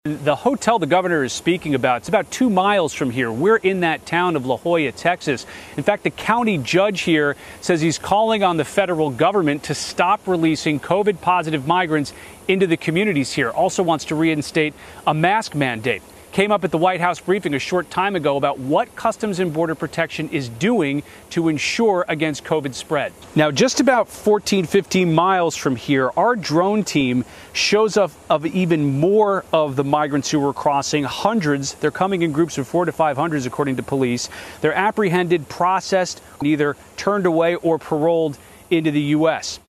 The hotel the governor is speaking about, it's about 2 miles from here. We're in that town of La Joya, Texas. In fact, the county judge here says he's calling on the federal government to stop releasing COVID-positive migrants into the communities here. Also wants to reinstate a mask mandate. Came up at the White House briefing a short time ago about what Customs and Border Protection is doing to ensure against COVID spread. Now, just about 15 miles from here, our drone team shows up of even more of the migrants who were crossing. Hundreds. They're coming in groups of 400 to 500, according to police. They're apprehended, processed, either turned away or paroled into the U.S.